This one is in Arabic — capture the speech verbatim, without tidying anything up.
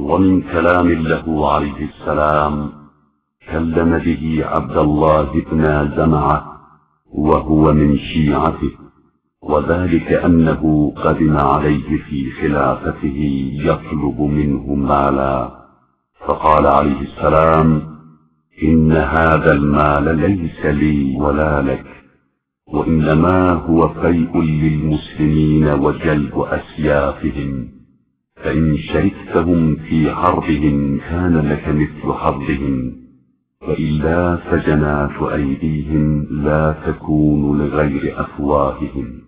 ومن كلام له عليه السلام كلم به عبد الله بن زمعة وهو من شيعته، وذلك أنه قدم عليه في خلافته يطلب منه مالا، فقال عليه السلام: إن هذا المال ليس لي ولا لك، وإنما هو فيء للمسلمين وجلب أسيافهم، فإن شركتهم في حربهم كان لك مثل حظهم، وإلا فجنات أيديهم لا تكون لغير أفواههم.